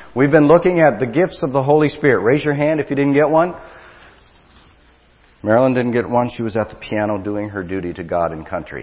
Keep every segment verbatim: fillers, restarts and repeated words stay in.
We've been looking at the gifts of the Holy Spirit. Raise your hand if you didn't get one. Marilyn didn't get one. She was at the piano doing her duty to God and country.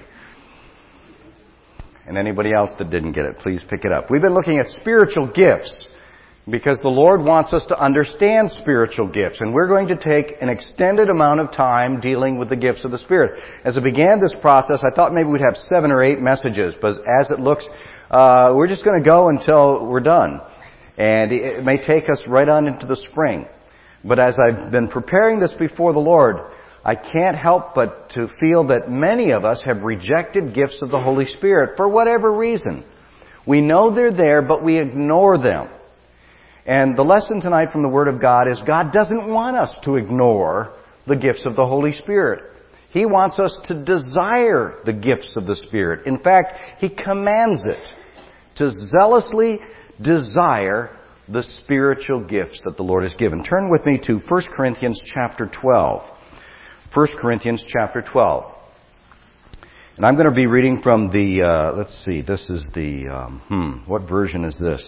And anybody else that didn't get it, please pick it up. We've been looking at spiritual gifts because the Lord wants us to understand spiritual gifts. And we're going to take an extended amount of time dealing with the gifts of the Spirit. As I began this process, I thought maybe we'd have seven or eight messages. But as it looks, uh, we're just going to go until we're done. And it may take us right on into the spring. But as I've been preparing this before the Lord, I can't help but to feel that many of us have rejected gifts of the Holy Spirit for whatever reason. We know they're there, but we ignore them. And the lesson tonight from the Word of God is God doesn't want us to ignore the gifts of the Holy Spirit. He wants us to desire the gifts of the Spirit. In fact, He commands it to zealously desire the spiritual gifts that the Lord has given. Turn with me to First Corinthians chapter twelve. First Corinthians chapter twelve. And I'm going to be reading from the, uh, let's see, this is the, um, hmm, what version is this?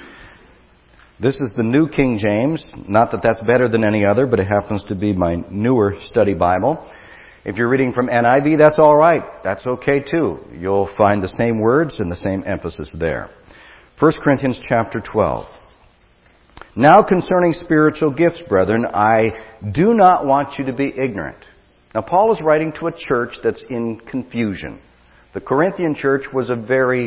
This is the New King James. Not that that's better than any other, but it happens to be my newer study Bible. If you're reading from N I V, that's all right. That's okay too. You'll find the same words and the same emphasis there. First Corinthians chapter twelve. Now concerning spiritual gifts, brethren, I do not want you to be ignorant. Now Paul is writing to a church that's in confusion. The Corinthian church was a very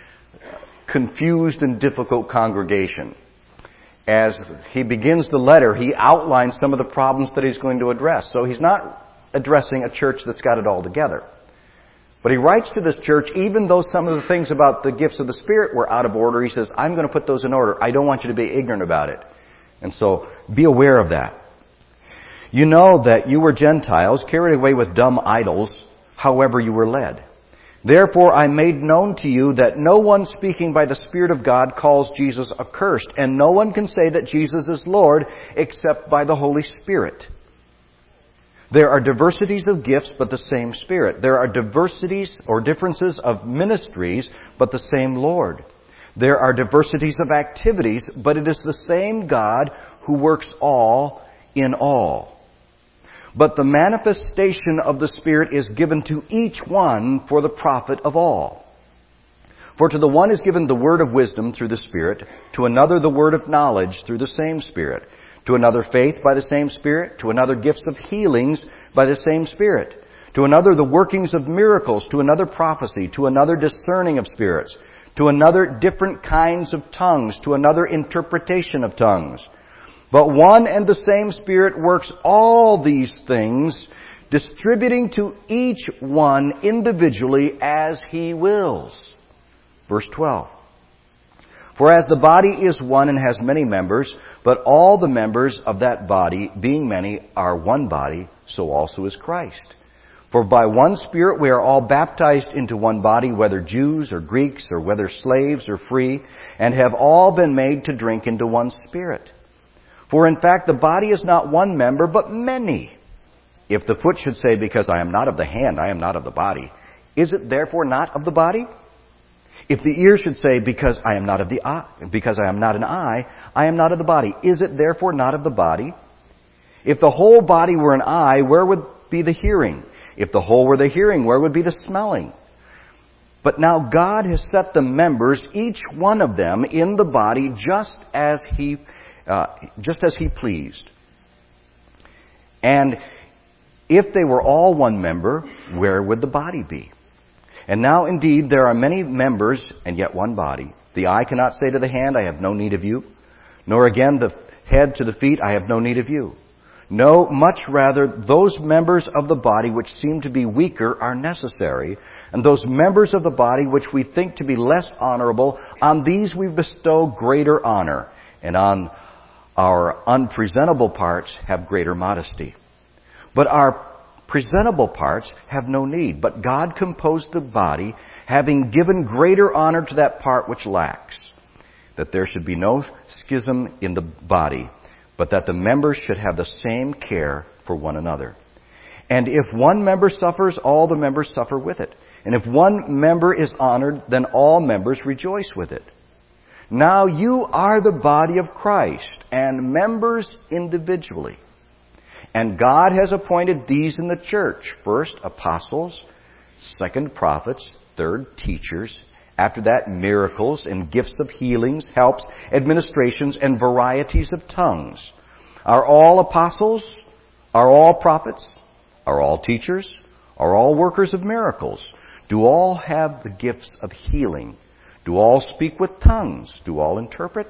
confused and difficult congregation. As he begins the letter, he outlines some of the problems that he's going to address. So he's not addressing a church that's got it all together. But he writes to this church, even though some of the things about the gifts of the Spirit were out of order, he says, I'm going to put those in order. I don't want you to be ignorant about it. And so, be aware of that. You know that you were Gentiles, carried away with dumb idols, however you were led. Therefore I made known to you that no one speaking by the Spirit of God calls Jesus accursed, and no one can say that Jesus is Lord except by the Holy Spirit. There are diversities of gifts, but the same Spirit. There are diversities or differences of ministries, but the same Lord. There are diversities of activities, but it is the same God who works all in all. But the manifestation of the Spirit is given to each one for the profit of all. For to the one is given the word of wisdom through the Spirit, to another the word of knowledge through the same Spirit, to another faith by the same Spirit, to another gifts of healings by the same Spirit, to another the workings of miracles, to another prophecy, to another discerning of spirits, to another different kinds of tongues, to another interpretation of tongues. But one and the same Spirit works all these things, distributing to each one individually as He wills. Verse twelve. For as the body is one and has many members, but all the members of that body, being many, are one body, so also is Christ. For by one Spirit we are all baptized into one body, whether Jews or Greeks, or whether slaves or free, and have all been made to drink into one Spirit. For in fact the body is not one member, but many. If the foot should say, because I am not of the hand, I am not of the body, is it therefore not of the body? If the ear should say, because I am not of the eye, because I am not an eye, I am not of the body, is it therefore not of the body? If the whole body were an eye, where would be the hearing? If the whole were the hearing, where would be the smelling? But now God has set the members, each one of them, in the body just as He, uh, just as He pleased. And if they were all one member, where would the body be? And now indeed there are many members, and yet one body. The eye cannot say to the hand, I have no need of you. Nor again the head to the feet, I have no need of you. No, much rather, those members of the body which seem to be weaker are necessary, and those members of the body which we think to be less honorable, on these we bestow greater honor, and on our unpresentable parts have greater modesty. But our presentable parts have no need, but God composed the body, having given greater honor to that part which lacks, that there should be no schism in the body, but that the members should have the same care for one another. And if one member suffers, all the members suffer with it. And if one member is honored, then all members rejoice with it. Now you are the body of Christ, and members individually. And God has appointed these in the church. First, apostles. Second, prophets. Third, teachers. After that, miracles and gifts of healings, helps, administrations, and varieties of tongues. Are all apostles? Are all prophets? Are all teachers? Are all workers of miracles? Do all have the gifts of healing? Do all speak with tongues? Do all interpret?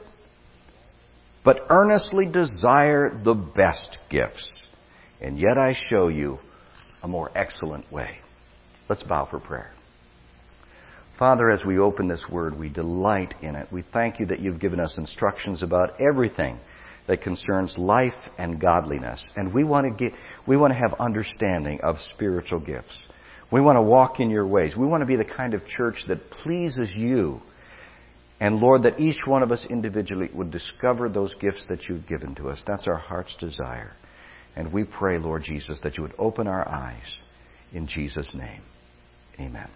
But earnestly desire the best gifts. And yet I show you a more excellent way. Let's bow for prayer. Father, as we open this word, we delight in it. We thank you that you've given us instructions about everything that concerns life and godliness. And we want to get, we want to have understanding of spiritual gifts. We want to walk in your ways. We want to be the kind of church that pleases you. And Lord, that each one of us individually would discover those gifts that you've given to us. That's our heart's desire. And we pray, Lord Jesus, that you would open our eyes. In Jesus' name, amen.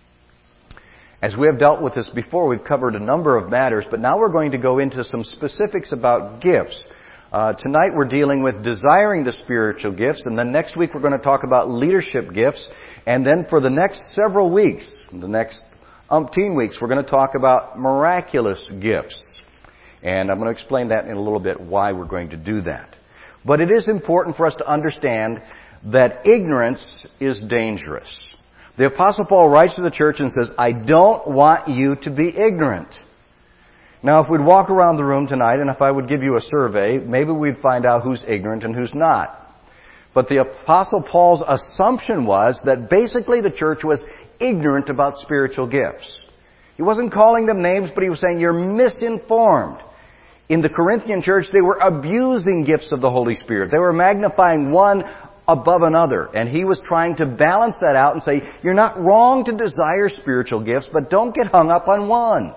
As we have dealt with this before, we've covered a number of matters, but now we're going to go into some specifics about gifts. Uh, tonight we're dealing with desiring the spiritual gifts, and then next week we're going to talk about leadership gifts, and then for the next several weeks, the next umpteen weeks, we're going to talk about miraculous gifts. And I'm going to explain that in a little bit, why we're going to do that. But it is important for us to understand that ignorance is dangerous. The Apostle Paul writes to the church and says, I don't want you to be ignorant. Now, if we'd walk around the room tonight, and if I would give you a survey, maybe we'd find out who's ignorant and who's not. But the Apostle Paul's assumption was that basically the church was ignorant about spiritual gifts. He wasn't calling them names, but he was saying, you're misinformed. In the Corinthian church, they were abusing gifts of the Holy Spirit. They were magnifying one above another. And he was trying to balance that out and say, you're not wrong to desire spiritual gifts, but don't get hung up on one.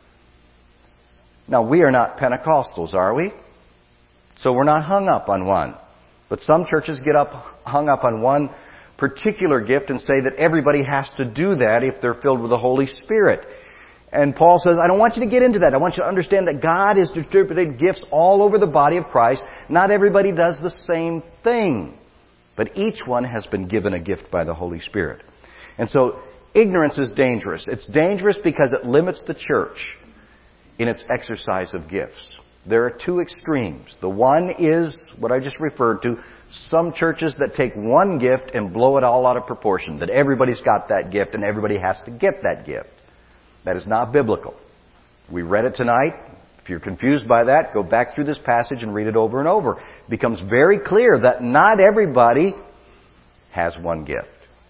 Now, we are not Pentecostals, are we? So we're not hung up on one. But some churches get up hung up on one particular gift and say that everybody has to do that if they're filled with the Holy Spirit. And Paul says, I don't want you to get into that. I want you to understand that God has distributed gifts all over the body of Christ. Not everybody does the same thing. But each one has been given a gift by the Holy Spirit. And so ignorance is dangerous. It's dangerous because it limits the church in its exercise of gifts. There are two extremes. The one is what I just referred to, some churches that take one gift and blow it all out of proportion, that everybody's got that gift and everybody has to get that gift. That is not biblical. We read it tonight. If you're confused by that, go back through this passage and read it over and over. It becomes very clear that not everybody has one gift.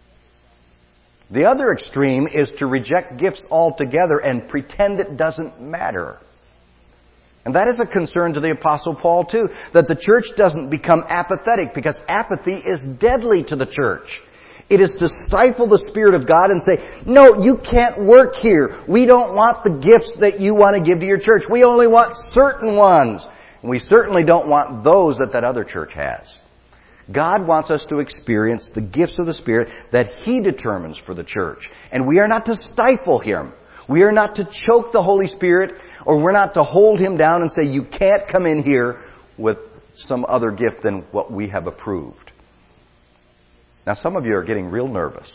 The other extreme is to reject gifts altogether and pretend it doesn't matter. And that is a concern to the Apostle Paul too, that the church doesn't become apathetic, because apathy is deadly to the church. It is to stifle the Spirit of God and say, no, you can't work here. We don't want the gifts that you want to give to your church. We only want certain ones. And we certainly don't want those that that other church has. God wants us to experience the gifts of the Spirit that He determines for the church. And we are not to stifle Him. We are not to choke the Holy Spirit, or we're not to hold Him down and say, you can't come in here with some other gift than what we have approved. Now, some of you are getting real nervous,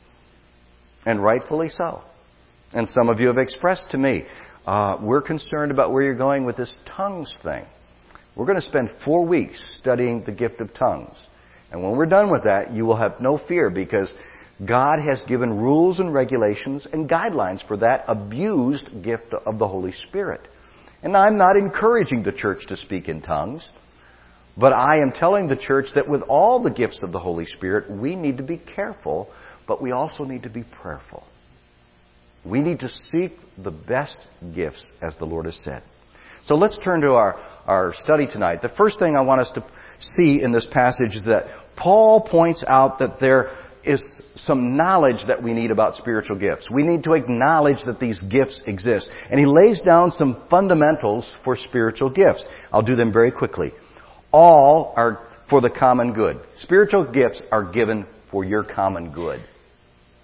and rightfully so. And some of you have expressed to me, uh, we're concerned about where you're going with this tongues thing. We're going to spend four weeks studying the gift of tongues. And when we're done with that, you will have no fear, because God has given rules and regulations and guidelines for that abused gift of the Holy Spirit. And I'm not encouraging the church to speak in tongues. But I am telling the church that with all the gifts of the Holy Spirit, we need to be careful, but we also need to be prayerful. We need to seek the best gifts, as the Lord has said. So let's turn to our, our study tonight. The first thing I want us to see in this passage is that Paul points out that there is some knowledge that we need about spiritual gifts. We need to acknowledge that these gifts exist. And he lays down some fundamentals for spiritual gifts. I'll do them very quickly. All are for the common good. Spiritual gifts are given for your common good.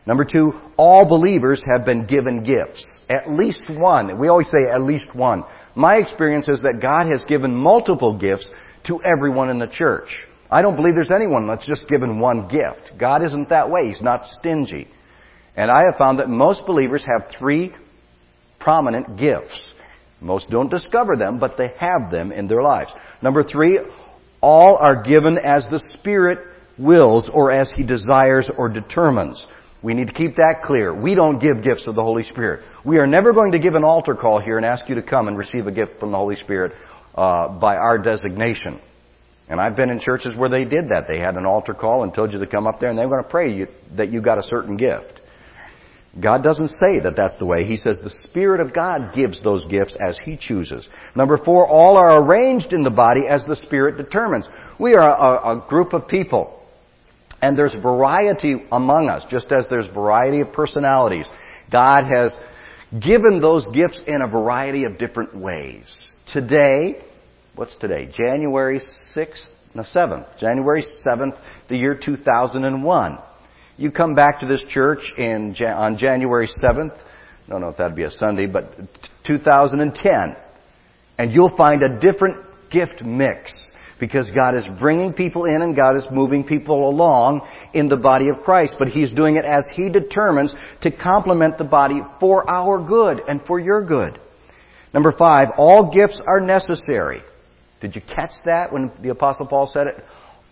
Number two, all believers have been given gifts. At least one. We always say at least one. My experience is that God has given multiple gifts to everyone in the church. I don't believe there's anyone that's just given one gift. God isn't that way. He's not stingy. And I have found that most believers have three prominent gifts. Most don't discover them, but they have them in their lives. Number three, all are given as the Spirit wills or as He desires or determines. We need to keep that clear. We don't give gifts of the Holy Spirit. We are never going to give an altar call here and ask you to come and receive a gift from the Holy Spirit uh, by our designation. And I've been in churches where they did that. They had an altar call and told you to come up there and they were going to pray you, that you got a certain gift. God doesn't say that that's the way. He says the Spirit of God gives those gifts as He chooses. Number four, all are arranged in the body as the Spirit determines. We are a, a group of people. And there's variety among us, just as there's variety of personalities. God has given those gifts in a variety of different ways. Today, what's today? January sixth? No, seventh. January seventh, the year two thousand one. You come back to this church in on January seventh. I don't know if that'd be a Sunday, but two thousand ten. And you'll find a different gift mix. Because God is bringing people in and God is moving people along in the body of Christ. But He's doing it as He determines to complement the body for our good and for your good. Number five, all gifts are necessary. Did you catch that when the Apostle Paul said it?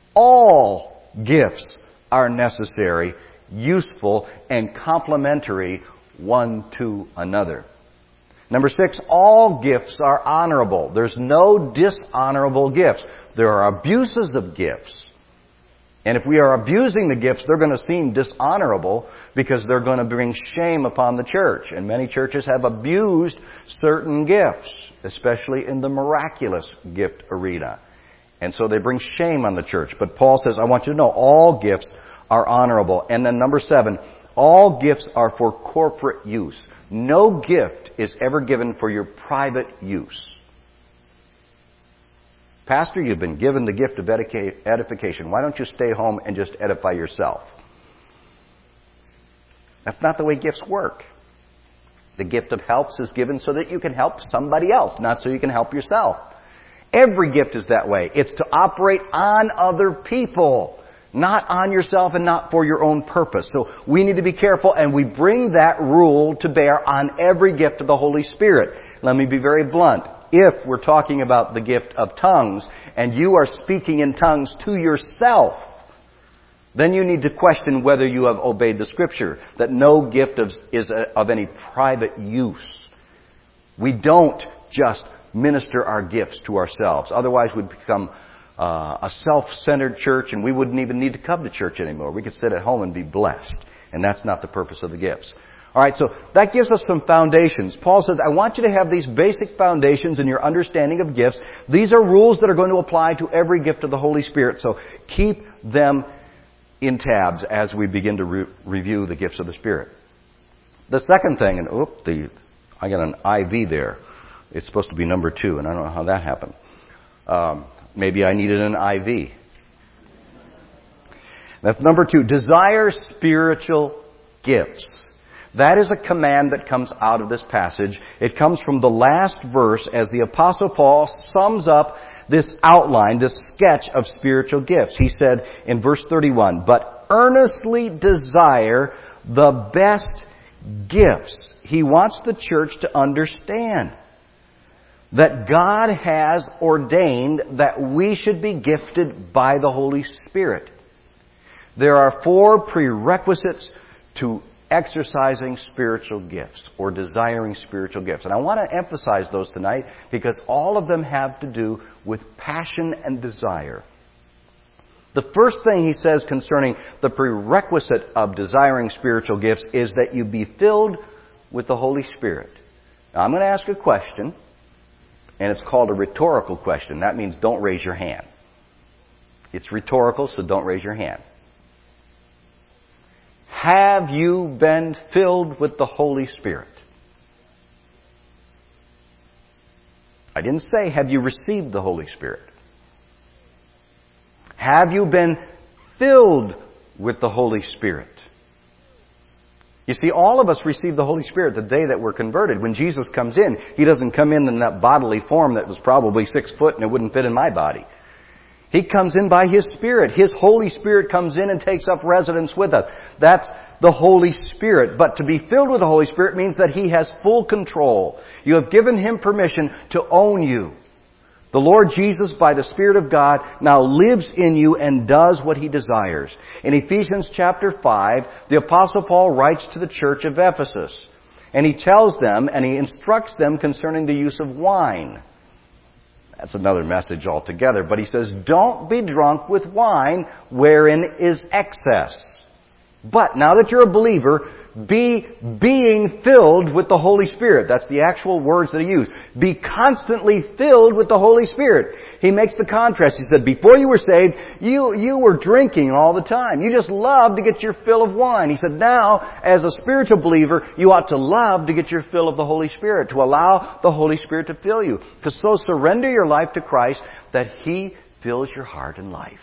All gifts are necessary, useful, and complementary one to another. Number six, all gifts are honorable. There's no dishonorable gifts. There are abuses of gifts. And if we are abusing the gifts, they're going to seem dishonorable because they're going to bring shame upon the church. And many churches have abused certain gifts, especially in the miraculous gift arena. And so they bring shame on the church. But Paul says, I want you to know all gifts are honorable. And then number seven, all gifts are for corporate use. No gift is ever given for your private use. Pastor, you've been given the gift of edification. Why don't you stay home and just edify yourself? That's not the way gifts work. The gift of helps is given so that you can help somebody else, not so you can help yourself. Every gift is that way. It's to operate on other people, not on yourself and not for your own purpose. So we need to be careful, and we bring that rule to bear on every gift of the Holy Spirit. Let me be very blunt. If we're talking about the gift of tongues, and you are speaking in tongues to yourself, then you need to question whether you have obeyed the Scripture, that no gift of, is of any private use. We don't just minister our gifts to ourselves. Otherwise we'd become uh, a self-centered church, and we wouldn't even need to come to church anymore. We could sit at home and be blessed. And that's not the purpose of the gifts. All right, so that gives us some foundations. Paul says, I want you to have these basic foundations in your understanding of gifts. These are rules that are going to apply to every gift of the Holy Spirit. So keep them in tabs as we begin to re- review the gifts of the Spirit. The second thing, and oop, the, I got an I V there. It's supposed to be number two, and I don't know how that happened. Um, maybe I needed an I V. That's number two. Desire spiritual gifts. That is a command that comes out of this passage. It comes from the last verse as the Apostle Paul sums up this outline, this sketch of spiritual gifts. He said in verse thirty-one, but earnestly desire the best gifts. He wants the church to understand that God has ordained that we should be gifted by the Holy Spirit. There are four prerequisites to exercising spiritual gifts or desiring spiritual gifts. And I want to emphasize those tonight because all of them have to do with passion and desire. The first thing he says concerning the prerequisite of desiring spiritual gifts is that you be filled with the Holy Spirit. Now, I'm going to ask a question, and it's called a rhetorical question. That means don't raise your hand. It's rhetorical, so don't raise your hand. Have you been filled with the Holy Spirit? I didn't say, have you received the Holy Spirit? Have you been filled with the Holy Spirit? You see, all of us receive the Holy Spirit the day that we're converted. When Jesus comes in, He doesn't come in in that bodily form that was probably six foot and it wouldn't fit in my body. He comes in by His Spirit. His Holy Spirit comes in and takes up residence with us. That's the Holy Spirit. But to be filled with the Holy Spirit means that He has full control. You have given Him permission to own you. The Lord Jesus, by the Spirit of God, now lives in you and does what He desires. In Ephesians chapter five, the Apostle Paul writes to the church of Ephesus. And he tells them and he instructs them concerning the use of wine. That's another message altogether. But he says, don't be drunk with wine wherein is excess. But now that you're a believer, be being filled with the Holy Spirit. That's the actual words that he used. Be constantly filled with the Holy Spirit. He makes the contrast. He said, before you were saved, you, you were drinking all the time. You just loved to get your fill of wine. He said, now, as a spiritual believer, you ought to love to get your fill of the Holy Spirit, to allow the Holy Spirit to fill you. To so surrender your life to Christ that He fills your heart and life.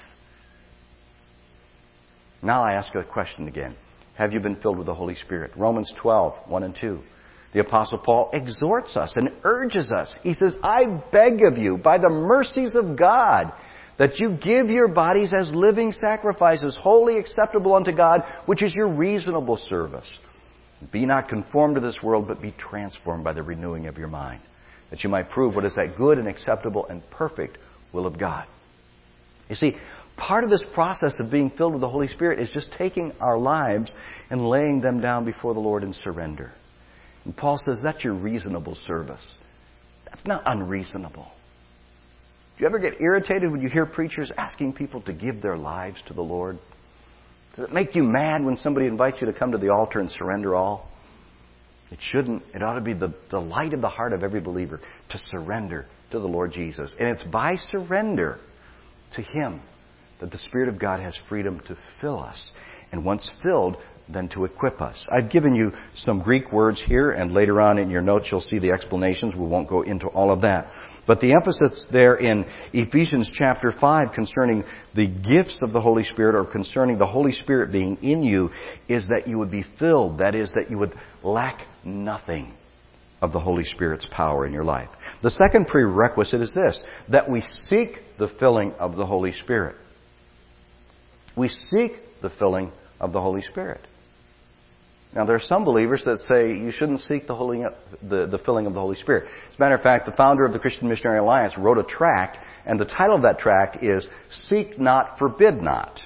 Now I ask a question again. Have you been filled with the Holy Spirit? Romans twelve, one and two. The Apostle Paul exhorts us and urges us. He says, I beg of you, by the mercies of God, that you give your bodies as living sacrifices, wholly acceptable unto God, which is your reasonable service. Be not conformed to this world, but be transformed by the renewing of your mind, that you might prove what is that good and acceptable and perfect will of God. You see, part of this process of being filled with the Holy Spirit is just taking our lives and laying them down before the Lord in surrender. And Paul says that's your reasonable service. That's not unreasonable. Do you ever get irritated when you hear preachers asking people to give their lives to the Lord? Does it make you mad when somebody invites you to come to the altar and surrender all? It shouldn't. It ought to be the delight of the heart of every believer to surrender to the Lord Jesus. And it's by surrender to Him that the Spirit of God has freedom to fill us. And once filled, then to equip us. I've given you some Greek words here, and later on in your notes you'll see the explanations. We won't go into all of that. But the emphasis there in Ephesians chapter five concerning the gifts of the Holy Spirit, or concerning the Holy Spirit being in you, is that you would be filled. That is, that you would lack nothing of the Holy Spirit's power in your life. The second prerequisite is this, that we seek the filling of the Holy Spirit. We seek the filling of the Holy Spirit. Now, there are some believers that say you shouldn't seek the, holy, the, the filling of the Holy Spirit. As a matter of fact, the founder of the Christian Missionary Alliance wrote a tract, and the title of that tract is Seek Not, Forbid Not.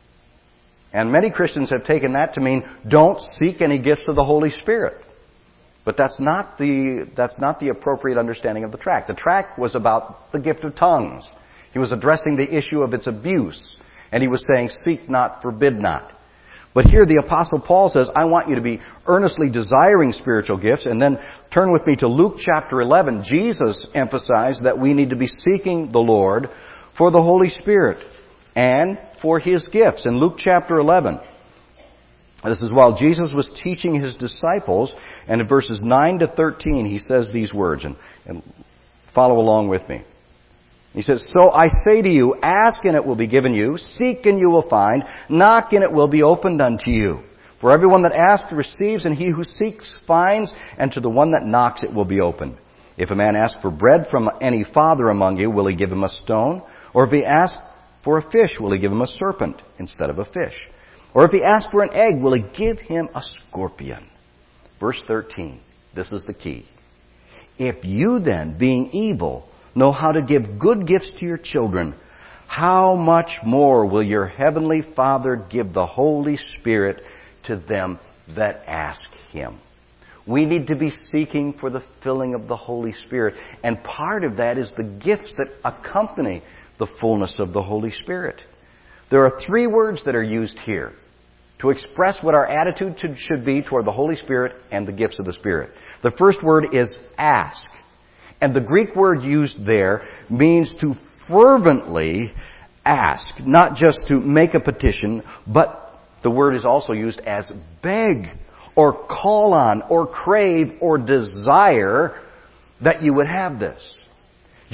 And many Christians have taken that to mean don't seek any gifts of the Holy Spirit. But that's not the, that's not the appropriate understanding of the tract. The tract was about the gift of tongues. He was addressing the issue of its abuse. And he was saying, seek not, forbid not. But here the Apostle Paul says, I want you to be earnestly desiring spiritual gifts. And then turn with me to Luke chapter eleven. Jesus emphasized that we need to be seeking the Lord for the Holy Spirit and for His gifts. In Luke chapter eleven, this is while Jesus was teaching His disciples, and in verses nine to thirteen He says these words, and, and follow along with me. He says, so I say to you, ask and it will be given you, seek and you will find, knock and it will be opened unto you. For everyone that asks receives, and he who seeks finds, and to the one that knocks it will be opened. If a man asks for bread from any father among you, will he give him a stone? Or if he asks for a fish, will he give him a serpent instead of a fish? Or if he asks for an egg, will he give him a scorpion? Verse thirteen, this is the key. If you then, being evil, know how to give good gifts to your children, how much more will your heavenly Father give the Holy Spirit to them that ask Him? We need to be seeking for the filling of the Holy Spirit. And part of that is the gifts that accompany the fullness of the Holy Spirit. There are three words that are used here to express what our attitude should be toward the Holy Spirit and the gifts of the Spirit. The first word is ask. And the Greek word used there means to fervently ask, not just to make a petition, but the word is also used as beg or call on or crave or desire that you would have this.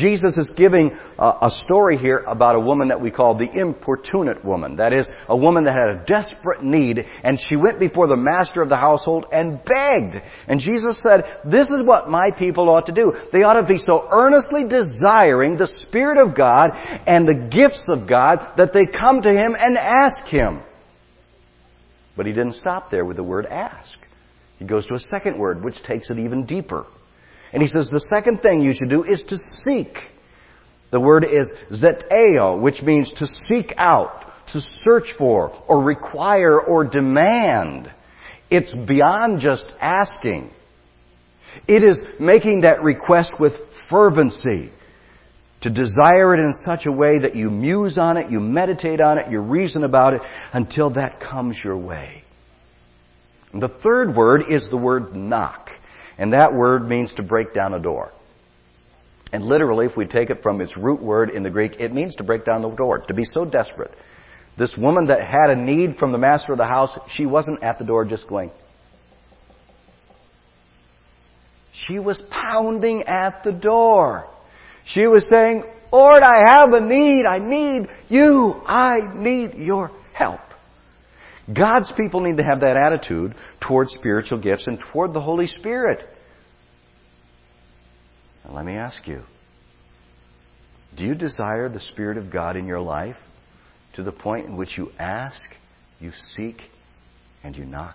Jesus is giving a, a story here about a woman that we call the importunate woman. That is, a woman that had a desperate need, and she went before the master of the household and begged. And Jesus said, this is what my people ought to do. They ought to be so earnestly desiring the Spirit of God and the gifts of God that they come to Him and ask Him. But He didn't stop there with the word ask. He goes to a second word, which takes it even deeper. And He says the second thing you should do is to seek. The word is zeteo, which means to seek out, to search for, or require, or demand. It's beyond just asking. It is making that request with fervency. To desire it in such a way that you muse on it, you meditate on it, you reason about it, until that comes your way. The third word is the word knock. And that word means to break down a door. And literally, if we take it from its root word in the Greek, it means to break down the door, to be so desperate. This woman that had a need from the master of the house, she wasn't at the door just going. She was pounding at the door. She was saying, Lord, I have a need. I need you. I need your help. God's people need to have that attitude toward spiritual gifts and toward the Holy Spirit. Now, let me ask you, do you desire the Spirit of God in your life to the point in which you ask, you seek, and you knock?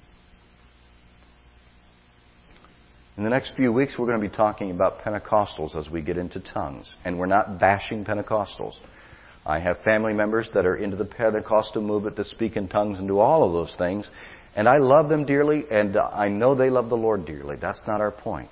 In the next few weeks, we're going to be talking about Pentecostals as we get into tongues. And we're not bashing Pentecostals. I have family members that are into the Pentecostal movement that speak in tongues and do all of those things. And I love them dearly, and I know they love the Lord dearly. That's not our point.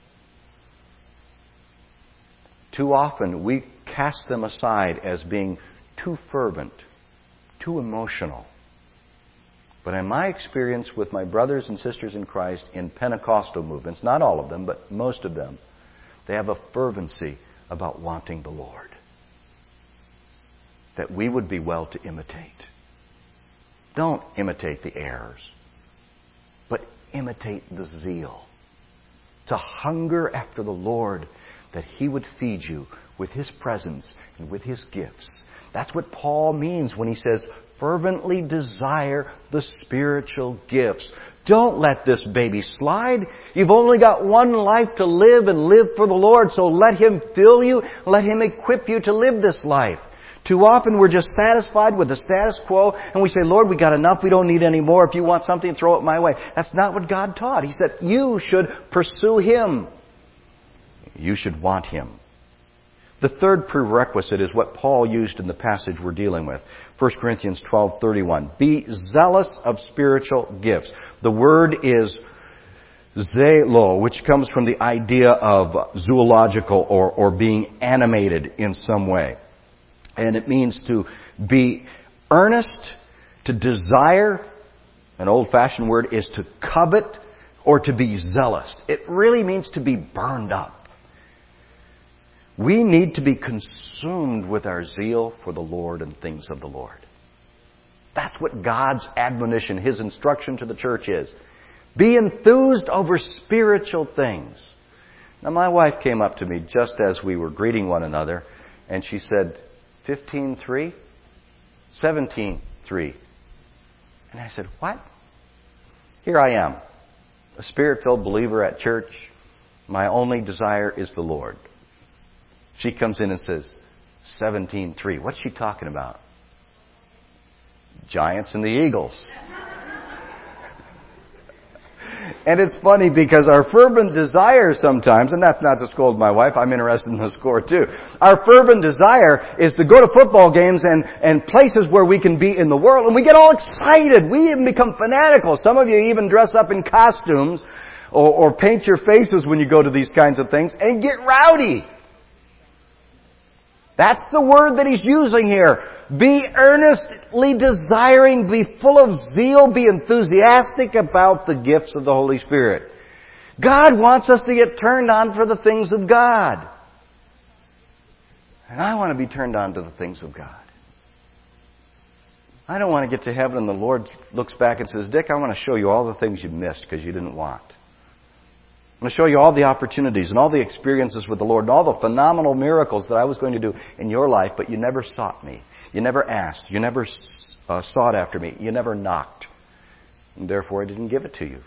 Too often, we cast them aside as being too fervent, too emotional. But in my experience with my brothers and sisters in Christ in Pentecostal movements, not all of them, but most of them, they have a fervency about wanting the Lord that we would be well to imitate. Don't imitate the errors, but imitate the zeal. To hunger after the Lord, that He would feed you with His presence and with His gifts. That's what Paul means when he says, fervently desire the spiritual gifts. Don't let this baby slide. You've only got one life to live and live for the Lord, so let Him fill you, let Him equip you to live this life. Too often we're just satisfied with the status quo and we say, Lord, we got enough, we don't need any more. If you want something, throw it my way. That's not what God taught. He said, you should pursue Him. You should want Him. The third prerequisite is what Paul used in the passage we're dealing with. First Corinthians twelve thirty-one. Be zealous of spiritual gifts. The word is zelo, which comes from the idea of zoological or, or being animated in some way. And it means to be earnest, to desire. An old-fashioned word is to covet or to be zealous. It really means to be burned up. We need to be consumed with our zeal for the Lord and things of the Lord. That's what God's admonition, His instruction to the church is. Be enthused over spiritual things. Now, my wife came up to me just as we were greeting one another, and she said, fifteen three? seventeen three. And I said, what? Here I am, a Spirit-filled believer at church. My only desire is the Lord. She comes in and says, seventeen three. What's she talking about? Giants and the Eagles. And it's funny because our fervent desire sometimes, and that's not to scold my wife, I'm interested in the score too. Our fervent desire is to go to football games and, and places where we can be in the world, and we get all excited. We even become fanatical. Some of you even dress up in costumes or, or paint your faces when you go to these kinds of things and get rowdy. That's the word that he's using here. Be earnestly desiring, be full of zeal, be enthusiastic about the gifts of the Holy Spirit. God wants us to get turned on for the things of God. And I want to be turned on to the things of God. I don't want to get to heaven and the Lord looks back and says, Dick, I want to show you all the things you missed because you didn't want. going to show you all the opportunities and all the experiences with the Lord and all the phenomenal miracles that I was going to do in your life, but you never sought me. You never asked. You never uh, sought after me. You never knocked. And therefore, I didn't give it to you.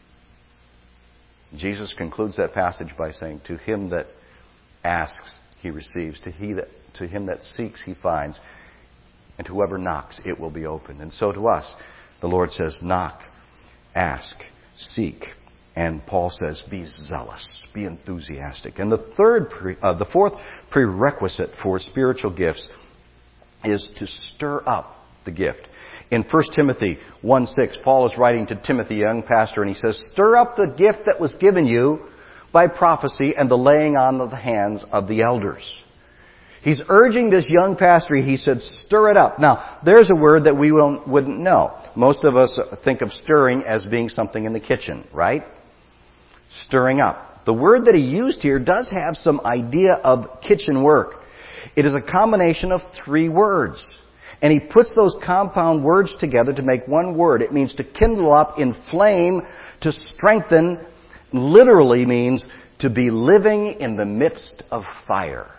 Jesus concludes that passage by saying, to him that asks, he receives. To, he that, to him that seeks, he finds. And to whoever knocks, it will be opened. And so to us, the Lord says, knock, ask, seek. And Paul says, be zealous, be enthusiastic. And the third, pre, uh, the fourth prerequisite for spiritual gifts is to stir up the gift. In First Timothy one six, Paul is writing to Timothy, a young pastor, and he says, stir up the gift that was given you by prophecy and the laying on of the hands of the elders. He's urging this young pastor, he said, stir it up. Now, there's a word that we won't, wouldn't know. Most of us think of stirring as being something in the kitchen, right? Stirring up. The word that he used here does have some idea of kitchen work. It is a combination of three words. And he puts those compound words together to make one word. It means to kindle up, inflame, to strengthen. Literally means to be living in the midst of fire.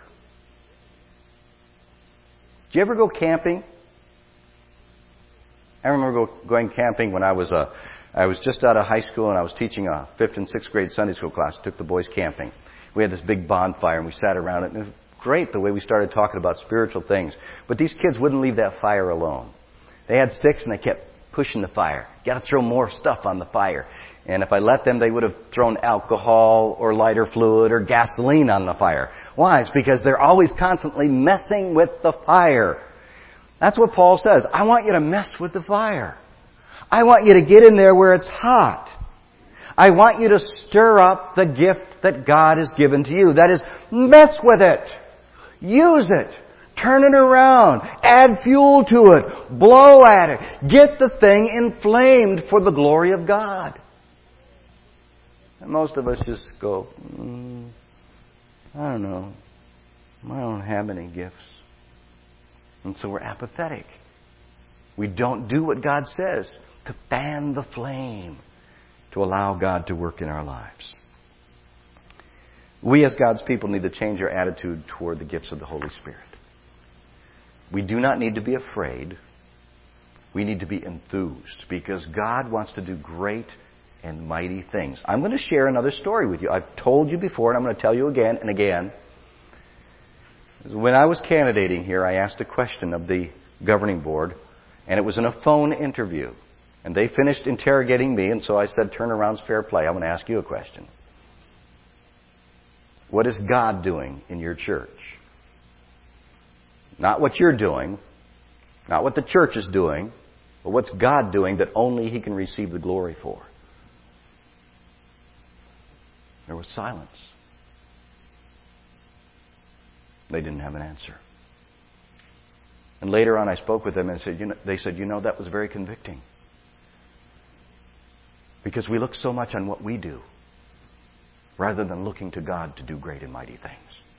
Did you ever go camping? I remember go, going camping when I was a, I was just out of high school and I was teaching a fifth and sixth grade Sunday school class. I took the boys camping. We had this big bonfire and we sat around it. And it was great the way we started talking about spiritual things. But these kids wouldn't leave that fire alone. They had sticks and they kept pushing the fire. Got to throw more stuff on the fire. And if I let them, they would have thrown alcohol or lighter fluid or gasoline on the fire. Why? It's because they're always constantly messing with the fire. That's what Paul says. I want you to mess with the fire. I want you to get in there where it's hot. I want you to stir up the gift that God has given to you. That is, mess with it. Use it. Turn it around. Add fuel to it. Blow at it. Get the thing inflamed for the glory of God. And most of us just go, mm, I don't know. I don't have any gifts. And so we're apathetic. We don't do what God says to fan the flame, to allow God to work in our lives. We as God's people need to change our attitude toward the gifts of the Holy Spirit. We do not need to be afraid. We need to be enthused because God wants to do great and mighty things. I'm going to share another story with you. I've told you before and I'm going to tell you again and again. When I was candidating here, I asked a question of the governing board and it was in a phone interview. And they finished interrogating me and so I said, turnaround's fair play. I'm going to ask you a question. What is God doing in your church? Not what you're doing, not what the church is doing, but what's God doing that only He can receive the glory for? There was silence. They didn't have an answer. And later on I spoke with them and said, you know, they said, you know, that was very convicting. Because we look so much on what we do rather than looking to God to do great and mighty things.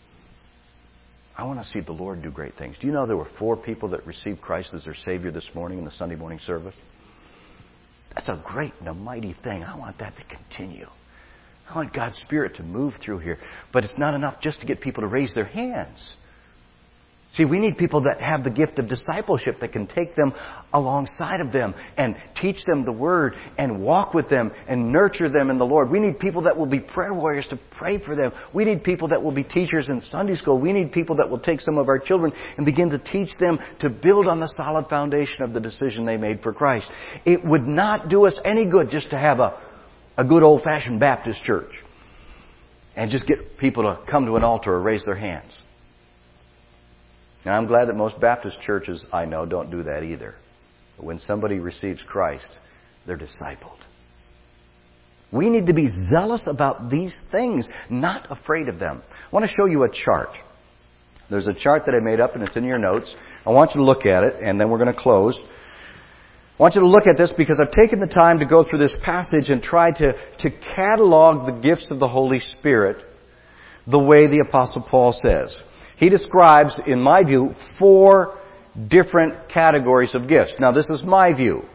I want to see the Lord do great things. Do you know there were four people that received Christ as their Savior this morning in the Sunday morning service? That's a great and a mighty thing. I want that to continue. I want God's Spirit to move through here. But it's not enough just to get people to raise their hands. See, we need people that have the gift of discipleship that can take them alongside of them and teach them the Word and walk with them and nurture them in the Lord. We need people that will be prayer warriors to pray for them. We need people that will be teachers in Sunday school. We need people that will take some of our children and begin to teach them to build on the solid foundation of the decision they made for Christ. It would not do us any good just to have a, a good old-fashioned Baptist church and just get people to come to an altar or raise their hands. Now, I'm glad that most Baptist churches I know don't do that either. But when somebody receives Christ, they're discipled. We need to be zealous about these things, not afraid of them. I want to show you a chart. There's a chart that I made up, and it's in your notes. I want you to look at it, and then we're going to close. I want you to look at this because I've taken the time to go through this passage and try to, to catalog the gifts of the Holy Spirit the way the Apostle Paul says. He describes, in my view, four different categories of gifts. Now, this is my view.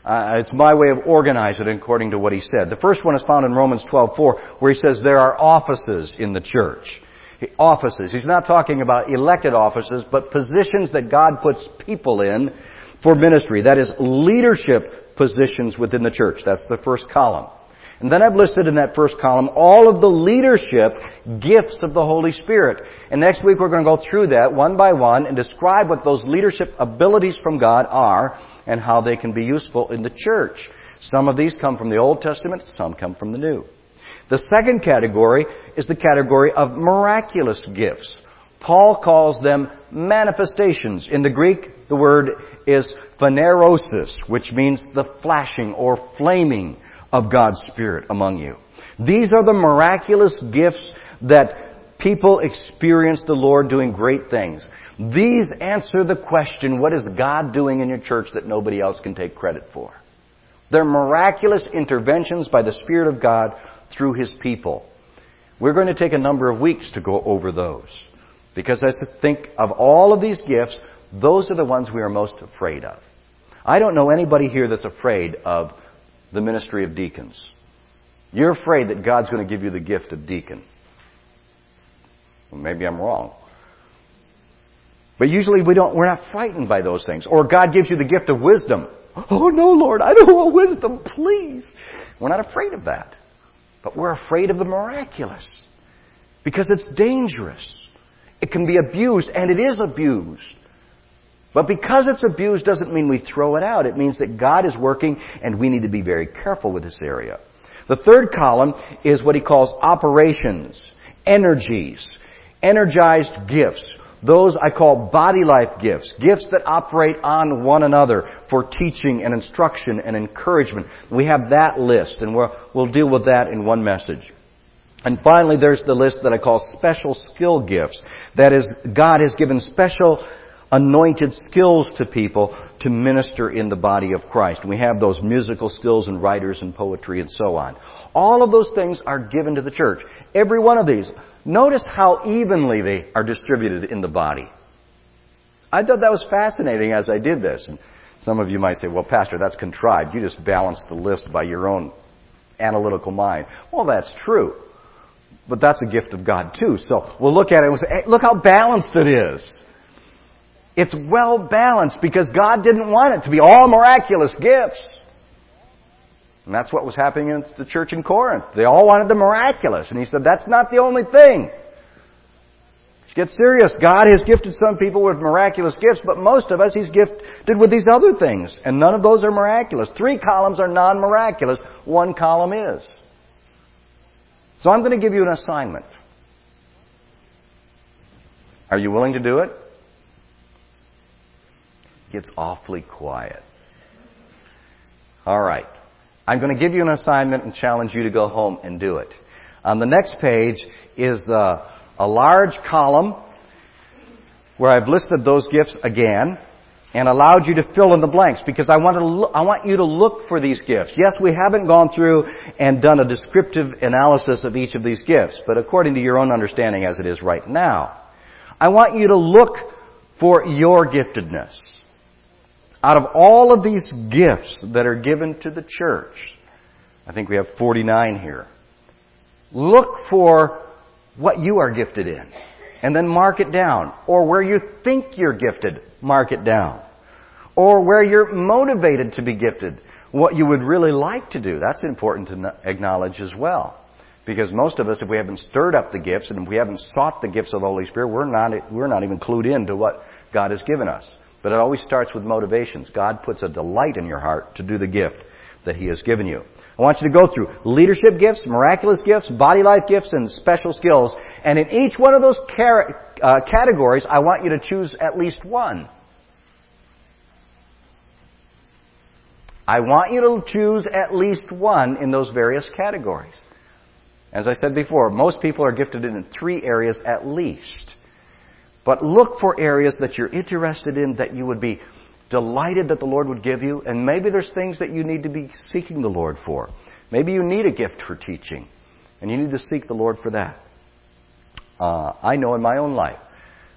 Uh, it's my way of organizing it according to what he said. The first one is found in Romans twelve four, where he says there are offices in the church. Offices. He's not talking about elected offices, but positions that God puts people in for ministry. That is, leadership positions within the church. That's the first column. And then I've listed in that first column all of the leadership gifts of the Holy Spirit. And next week we're going to go through that one by one and describe what those leadership abilities from God are and how they can be useful in the church. Some of these come from the Old Testament, some come from the New. The second category is the category of miraculous gifts. Paul calls them manifestations. In the Greek, the word is phanerosis, which means the flashing or flaming of God's Spirit among you. These are the miraculous gifts that people experience the Lord doing great things. These answer the question, what is God doing in your church that nobody else can take credit for? They're miraculous interventions by the Spirit of God through His people. We're going to take a number of weeks to go over those. Because I think of all of these gifts, those are the ones we are most afraid of. I don't know anybody here that's afraid of the ministry of deacons. You're afraid that God's going to give you the gift of deacon. Well, maybe I'm wrong. But usually we don't, we're not frightened by those things. Or God gives you the gift of wisdom. Oh no, Lord, I don't want wisdom, please. We're not afraid of that. But we're afraid of the miraculous. Because it's dangerous. It can be abused, and it is abused. But because it's abused doesn't mean we throw it out. It means that God is working, and we need to be very careful with this area. The third column is what he calls operations, energies, energized gifts. Those I call body life gifts, gifts that operate on one another for teaching and instruction and encouragement. We have that list, and we'll, we'll deal with that in one message. And finally, there's the list that I call special skill gifts. That is, God has given special anointed skills to people to minister in the body of Christ. We have those musical skills and writers and poetry and so on. All of those things are given to the church. Every one of these. Notice how evenly they are distributed in the body. I thought that was fascinating as I did this. And some of you might say, well, Pastor, that's contrived. You just balanced the list by your own analytical mind. Well, that's true. But that's a gift of God too. So we'll look at it and we'll say, hey, look how balanced it is. It's well balanced because God didn't want it to be all miraculous gifts. And that's what was happening in the church in Corinth. They all wanted the miraculous. And he said, that's not the only thing. Let's get serious. God has gifted some people with miraculous gifts, but most of us He's gifted with these other things. And none of those are miraculous. Three columns are non-miraculous. One column is. So I'm going to give you an assignment. Are you willing to do it? It's awfully quiet. All right. I'm going to give you an assignment and challenge you to go home and do it. On the next page is the, a large column where I've listed those gifts again and allowed you to fill in the blanks because I want to look, I want you to look for these gifts. Yes, we haven't gone through and done a descriptive analysis of each of these gifts, but according to your own understanding as it is right now, I want you to look for your giftedness. Out of all of these gifts that are given to the church, I think we have forty-nine here. Look for what you are gifted in, and then mark it down. Or where you think you're gifted, mark it down. Or where you're motivated to be gifted, what you would really like to do. That's important to acknowledge as well. Because most of us, if we haven't stirred up the gifts, and if we haven't sought the gifts of the Holy Spirit, we're not, we're not even clued in to what God has given us. But it always starts with motivations. God puts a delight in your heart to do the gift that He has given you. I want you to go through leadership gifts, miraculous gifts, body life gifts, and special skills. And in each one of those car- uh, categories, I want you to choose at least one. I want you to choose at least one in those various categories. As I said before, most people are gifted in three areas at least. But look for areas that you're interested in that you would be delighted that the Lord would give you. And maybe there's things that you need to be seeking the Lord for. Maybe you need a gift for teaching. And you need to seek the Lord for that. Uh, I know in my own life,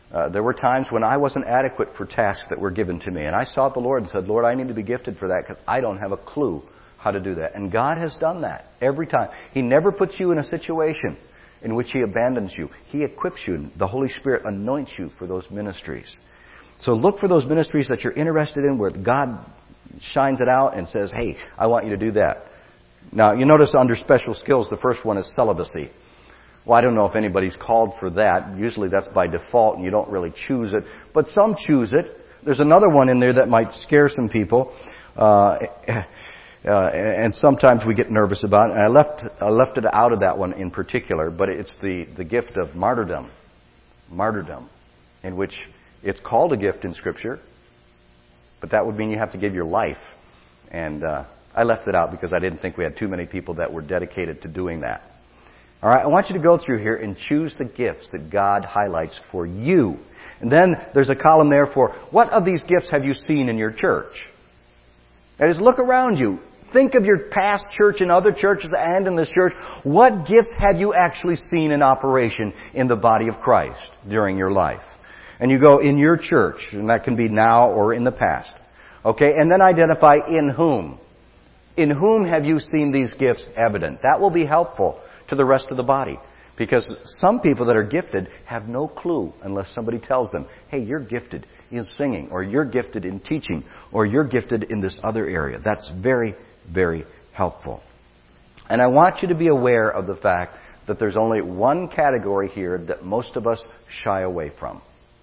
Uh, there were times when I wasn't adequate for tasks that were given to me. And I sought the Lord and said, Lord, I need to be gifted for that because I don't have a clue how to do that. And God has done that every time. He never puts you in a situation in which He abandons you. He equips you. The Holy Spirit anoints you for those ministries. So look for those ministries that you're interested in where God shines it out and says, hey, I want you to do that. Now, you notice under special skills, the first one is celibacy. Well, I don't know if anybody's called for that. Usually that's by default and you don't really choose it. But some choose it. There's another one in there that might scare some people. Uh, uh, and sometimes we get nervous about it. And I left, I left it out of that one in particular. But it's the, the gift of martyrdom. Martyrdom. In which it's called a gift in Scripture. But that would mean you have to give your life. And uh, I left it out because I didn't think we had too many people that were dedicated to doing that. All right, I want you to go through here and choose the gifts that God highlights for you. And then there's a column there for what of these gifts have you seen in your church? That is, look around you. Think of your past church and other churches and in this church. What gift have you actually seen in operation in the body of Christ during your life? And you go in your church, and that can be now or in the past. Okay, and then identify in whom. In whom have you seen these gifts evident? That will be helpful to the rest of the body. Because some people that are gifted have no clue unless somebody tells them, hey, you're gifted in singing, or you're gifted in teaching, or you're gifted in this other area. That's very, very helpful. And I want you to be aware of the fact that there's only one category here that most of us shy away from.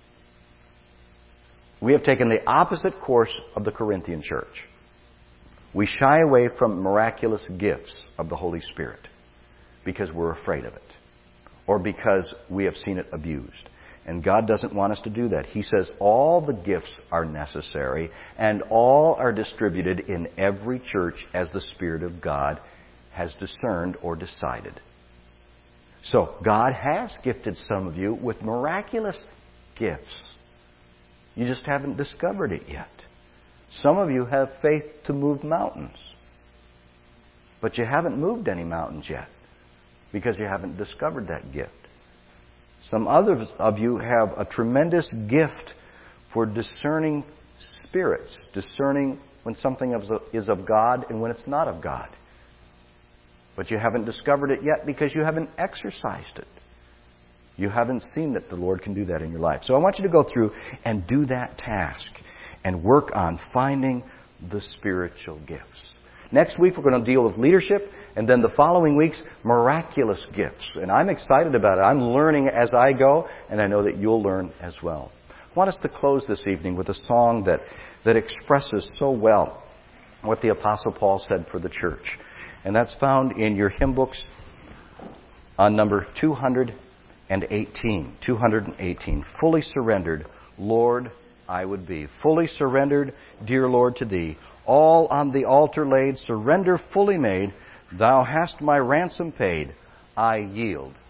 We have taken the opposite course of the Corinthian church. We shy away from miraculous gifts of the Holy Spirit because we're afraid of it, or because we have seen it abused. And God doesn't want us to do that. He says all the gifts are necessary and all are distributed in every church as the Spirit of God has discerned or decided. So God has gifted some of you with miraculous gifts. You just haven't discovered it yet. Some of you have faith to move mountains, but you haven't moved any mountains yet because you haven't discovered that gift. Some others of you have a tremendous gift for discerning spirits, discerning when something is of God and when it's not of God. But you haven't discovered it yet because you haven't exercised it. You haven't seen that the Lord can do that in your life. So I want you to go through and do that task and work on finding the spiritual gifts. Next week we're going to deal with leadership, and then the following weeks, miraculous gifts. And I'm excited about it. I'm learning as I go, and I know that you'll learn as well. I want us to close this evening with a song that, that expresses so well what the Apostle Paul said for the church. And that's found in your hymn books on number two hundred eighteen. two hundred eighteen. Fully surrendered, Lord, I would be. Fully surrendered, dear Lord, to Thee. All on the altar laid, surrender fully made. Thou hast my ransom paid. I yield